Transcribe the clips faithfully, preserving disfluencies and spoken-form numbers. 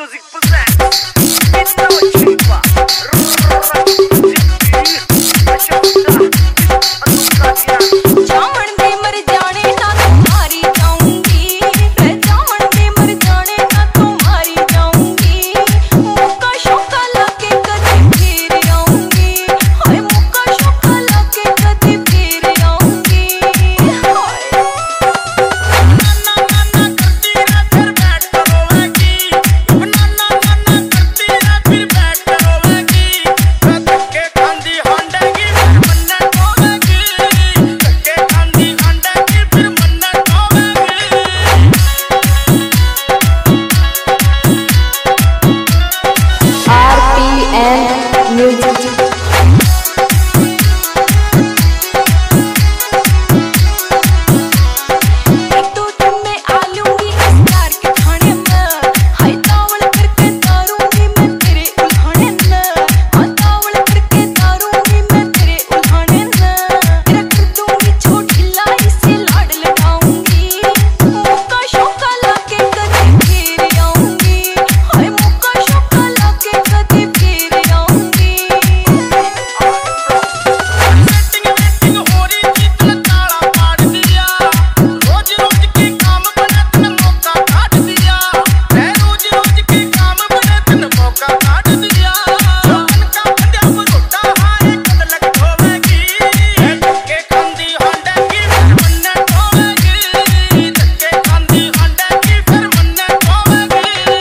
Music presents Inno Chipa जामन दे मर जाने ना तुम्हारी जाऊंगी, जामन दे मर जाने ना तुम्हारी जाऊंगी। मुक्का शौका लाके कदी फिर आऊंगी, हाय मुक्का शौका लाके कदी फिर आऊंगी। नाना नाना करती ना फिर बैठ करोगी, नाना नाना करती ना फिर बैठ करोगी। मैं धक्के खांदी हांडेगी फिर मन्ना खोवेगी, धक्के खांदी हांडेगी फिर मन्ना खोवेगी। आर पी एन म्यूजिक तो तुम्हें आलूंगी इस प्यार के खाने में, हाय तावल करके दारूंगी मैं तेरे उल्हाने में, हाँ तावल करके दारूंगी मैं तेरे उल्हाने में। तेरा कर दूंगी छोटी लाई से लाड लगाऊंगी, मुक्का शौका लाके कदी फिर आऊंगी, हाय मुक्का शौका लाके कदी फिर आऊंगी। सेटिंग वेटिंग हो रही थी तन ताला पाड़ दिया, रोज रोज के काम बने तन मौका काट दिया, मैं रोज रोज के काम बने तन मौका काट दिया। जोन का बंदिया बरोटा हाय कद लग खोवेगी, धक्के खांदी हांडेगी फिर मन्ना खोवेगी, धक्के खांदी हांडेगी फिर मन्ना खोवेगी।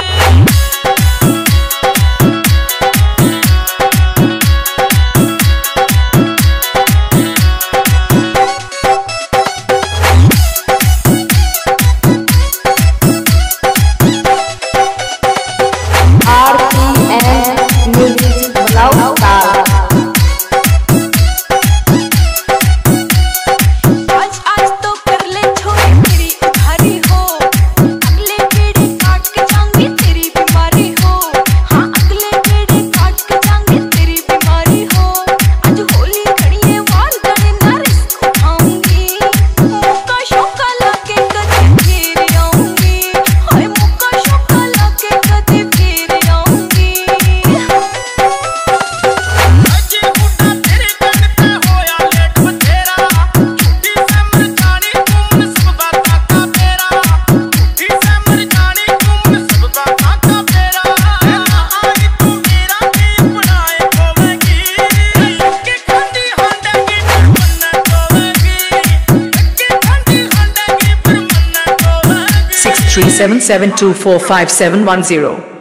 आर पी एन म्यूजिक बुलाओ ताल। आज आज तो कर ले छोड़ी तेरी उधारी हो, अगले बेड़े काट के जाऊंगी तेरी बीमारी हो, हाँ अगले बेड़े काट के जाऊंगी तेरी बीमारी हो। आज होली घड़िए वाल गड़े ना रिस्क उठाऊंगी, मुक्का शौका लाके कदी फिर आऊंगी, हाय मुक्का शौका लाके कदी फिर आऊंगी। अजी बूटा तेरे कन पे होया लेट बथेरा, झूठी से मर जानी तुम सब बातां का फेरा, झूठी से मर जानी तुम सब बातां का फेरा। ना आई तू मेरा की बनाए खोवेगी, धक्के खांदी हांडेगी फिर मन्ना खोवेगी, धक्के खांदी हांडेगी फिर मन्ना खोवेगी। six three seven seven two four five seven one zero